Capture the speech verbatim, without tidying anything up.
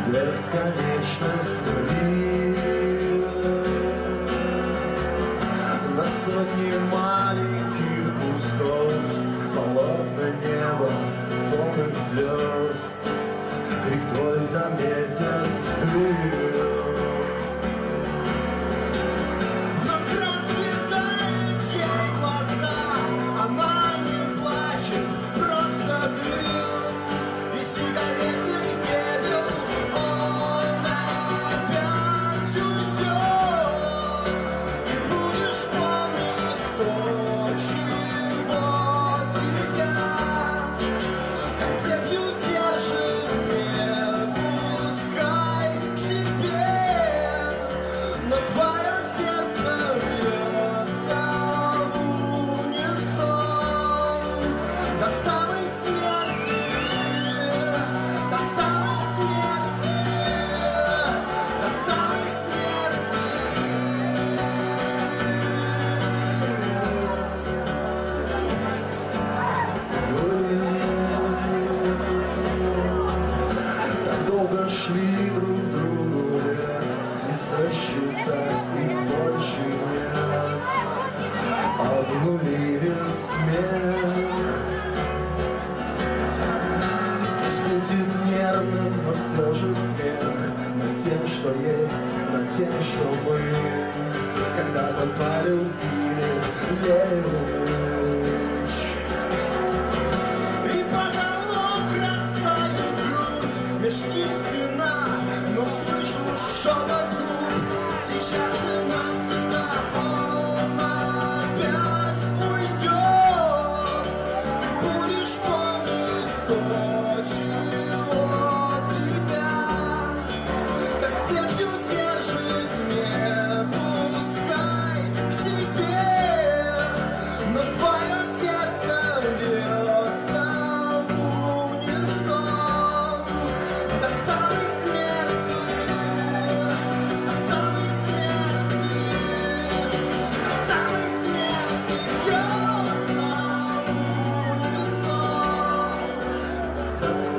бесконечность любви. На сотни маленьких кусков холодное небо, полных звезд. Крик твой заметен дым. Шли друг другу лет, не сосчитать их больше нет. Обнулили смех. Пусть будет нервным, но все же смех над тем, что есть, над тем, что мы когда-то полюбили лишь. И потолок растает грудь, мешки стена, но слышу шепот губ. Сейчас и навсегда он опять уйдет. Ты будешь помнить то, чего тебя как цепью держит, не пускай к себе. Но твое сердце бьется в унисон до самой смерти, до самой смерти, до самой смерти бьется в унисон до самой